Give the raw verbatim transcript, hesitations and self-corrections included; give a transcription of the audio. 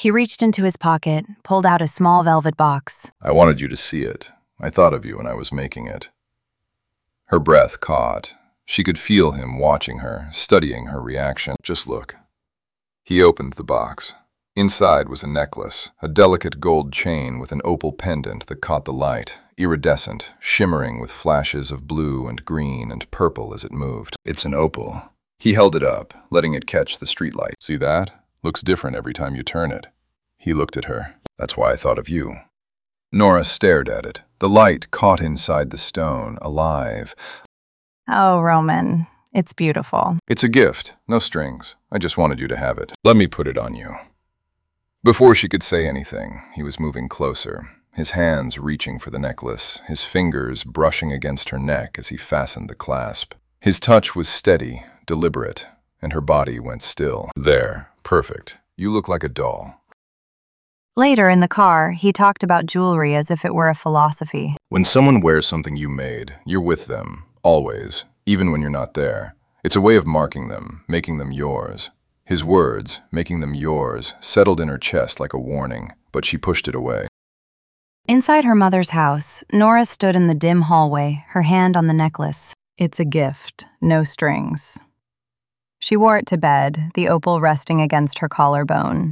He reached into his pocket, pulled out a small velvet box. I wanted you to see it. I thought of you when I was making it. Her breath caught. She could feel him watching her, studying her reaction. Just look. He opened the box. Inside was a necklace, a delicate gold chain with an opal pendant that caught the light, iridescent, shimmering with flashes of blue and green and purple as it moved. It's an opal. He held it up, letting it catch the streetlight. See that? Looks different every time you turn it. He looked at her. That's why I thought of you. Nora stared at it. The light caught inside the stone, alive. Oh, Roman, it's beautiful. It's a gift, no strings. I just wanted you to have it. Let me put it on you. Before she could say anything, he was moving closer, his hands reaching for the necklace, his fingers brushing against her neck as he fastened the clasp. His touch was steady, deliberate, and her body went still. There, perfect. You look like a doll. Later in the car, he talked about jewelry as if it were a philosophy. When someone wears something you made, you're with them, always, even when you're not there. It's a way of marking them, making them yours. His words, making them yours, settled in her chest like a warning, but she pushed it away. Inside her mother's house, Nora stood in the dim hallway, her hand on the necklace. It's a gift, no strings. She wore it to bed, the opal resting against her collarbone.